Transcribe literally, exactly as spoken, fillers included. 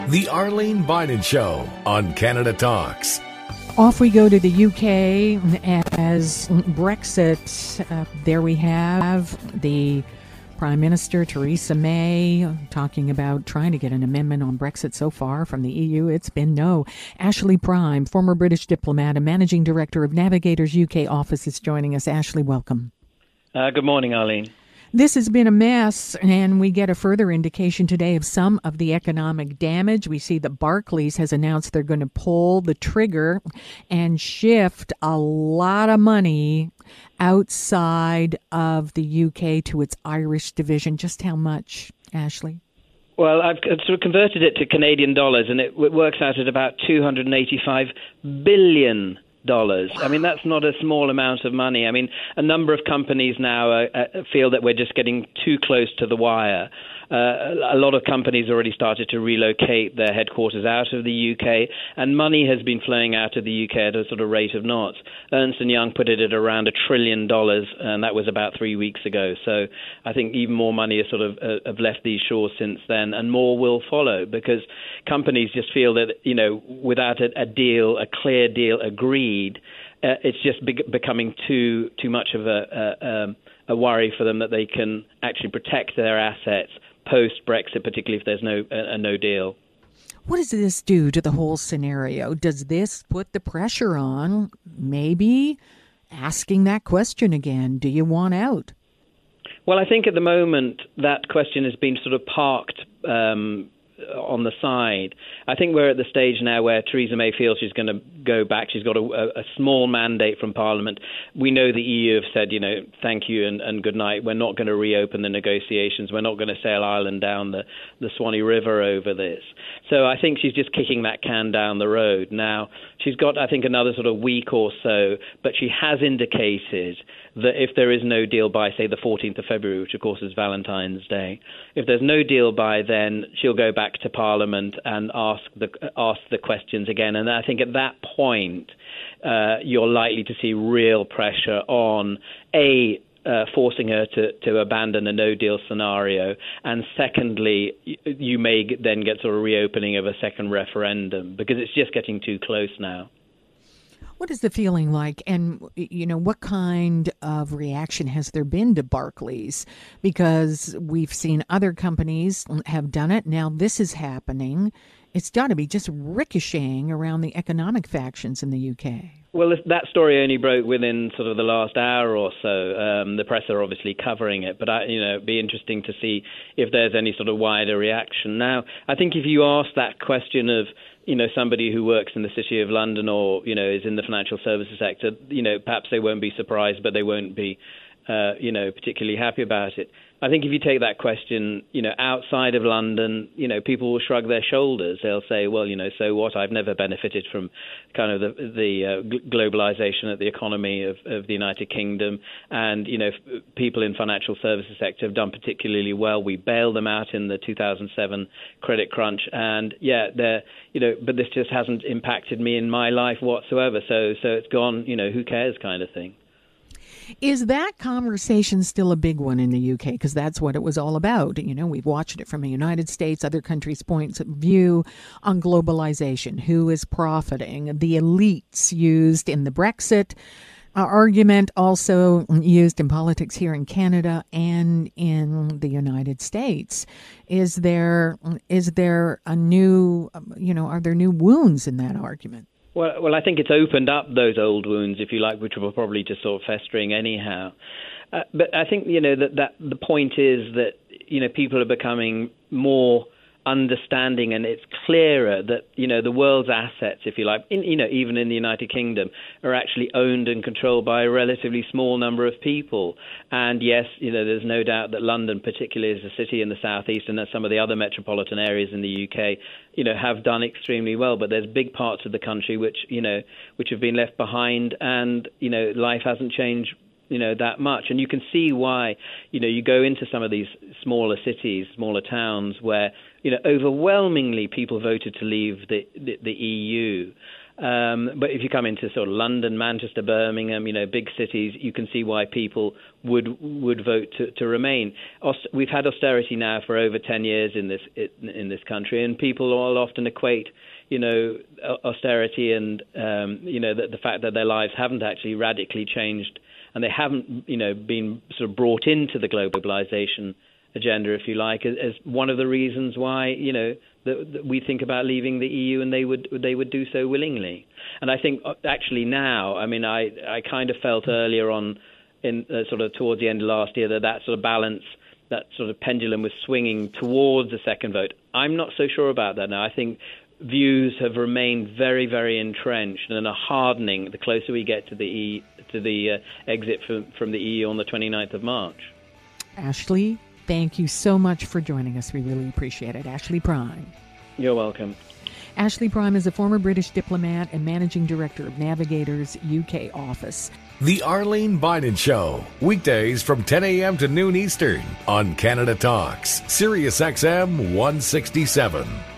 The Arlene Biden Show on Canada Talks. Off we go to the U K as Brexit. Uh, there we have the Prime Minister, Theresa May, talking about trying to get an amendment on Brexit. So far from the E U, it's been no. Ashley Prime, former British diplomat and Managing Director of Navigators U K office, is joining us. Ashley, welcome. Uh, good morning, Arlene. This has been a mess, and we get a further indication today of some of the economic damage. We see that Barclays has announced they're going to pull the trigger and shift a lot of money outside of the U K to its Irish division. Just how much, Ashley? Well, I've sort of converted it to Canadian dollars, and it works out at about two hundred eighty-five billion dollars. I mean, that's not a small amount of money. I mean, a number of companies now uh, uh, feel that we're just getting too close to the wire. Uh, a lot of companies already started to relocate their headquarters out of the U K, and money has been flowing out of the U K at a sort of rate of knots. Ernst and Young put it at around a trillion dollars, and that was about three weeks ago. So I think even more money has sort of uh, have left these shores since then, and more will follow, because companies just feel that, you know, without a, a deal, a clear deal agreed, uh, it's just be- becoming too too much of a, a, um, a worry for them that they can actually protect their assets post-Brexit, particularly if there's no a, a no deal. What does this do to the whole scenario? Does this put the pressure on maybe asking that question again? Do you want out? Well, I think at the moment that question has been sort of parked um, on the side. I think we're at the stage now where Theresa May feels she's going to go back. She's got a, a small mandate from Parliament. We know the E U have said, you know, thank you and, and good night. We're not going to reopen the negotiations. We're not going to sail Ireland down the, the Swanee River over this. So I think she's just kicking that can down the road. Now, she's got, I think, another sort of week or so, but she has indicated that if there is no deal by, say, the fourteenth of February, which, of course, is Valentine's Day, if there's no deal by then, she'll go back to Parliament and ask the ask the questions again. And I think at that point, uh, you're likely to see real pressure on, A, Uh, forcing her to, to abandon a no-deal scenario, and secondly, you, you may get, then get sort of reopening of a second referendum, because it's just getting too close now. What is the feeling like, and, you know, what kind of reaction has there been to Barclays? Because we've seen other companies have done it. Now this is happening. It's got to be just ricocheting around the economic factions in the U K. Well, that story only broke within sort of the last hour or so. Um, the press are obviously covering it, but I, you know, it'd be interesting to see if there's any sort of wider reaction. Now, I think if you ask that question of, you know, somebody who works in the City of London or, you know, is in the financial services sector, you know, perhaps they won't be surprised, but they won't be, uh, you know, particularly happy about it. I think if you take that question, you know, outside of London, you know, people will shrug their shoulders. They'll say, well, you know, so what? I've never benefited from kind of the, the uh, globalization of the economy of, of the United Kingdom. And, you know, people in financial services sector have done particularly well. We bailed them out in the two thousand seven credit crunch. And, yeah, they're, you know, but this just hasn't impacted me in my life whatsoever. So, so it's gone, you know, who cares kind of thing. Is that conversation still a big one in the U K? Because that's what it was all about. You know, we've watched it from the United States, other countries' points of view on globalization. Who is profiting? The elites used in the Brexit uh, argument, also used in politics here in Canada and in the United States. Is there is there a new, you know, are there new wounds in that argument? Well, well, I think it's opened up those old wounds, if you like, which were probably just sort of festering anyhow. Uh, but I think, you know, that, that the point is that, you know, people are becoming more understanding, and it's clearer that, you know, the world's assets, if you like, in, you know, even in the United Kingdom, are actually owned and controlled by a relatively small number of people. And yes, you know, there's no doubt that London, particularly as a city in the southeast, and some of the other metropolitan areas in the U K, you know, have done extremely well. But there's big parts of the country which, you know, which have been left behind, and, you know, life hasn't changed, you know, that much. And you can see why, you know, you go into some of these smaller cities, smaller towns where, you know, overwhelmingly people voted to leave the, the, the E U. Um, but if you come into sort of London, Manchester, Birmingham, you know, big cities, you can see why people would would vote to, to remain. Aust- we've had austerity now for over ten years in this in this country, and people all often equate, you know, austerity and um, you know the, the fact that their lives haven't actually radically changed, and they haven't, you know, been sort of brought into the globalization agenda, if you like, as, as one of the reasons why, you know, that, that we think about leaving the E U, and they would they would do so willingly. And I think actually now, I mean, I I kind of felt earlier on, in uh, sort of towards the end of last year, that that sort of balance, that sort of pendulum was swinging towards the second vote. I'm not so sure about that now. I think views have remained very, very entrenched and are hardening the closer we get to the e, to the uh, exit from, from the E U on the twenty-ninth of March. Ashley, thank you so much for joining us. We really appreciate it. Ashley Prime. You're welcome. Ashley Prime is a former British diplomat and managing director of Navigator's U K office. The Arlene Biden Show, weekdays from ten a.m. to noon Eastern on Canada Talks, Sirius X M one sixty-seven.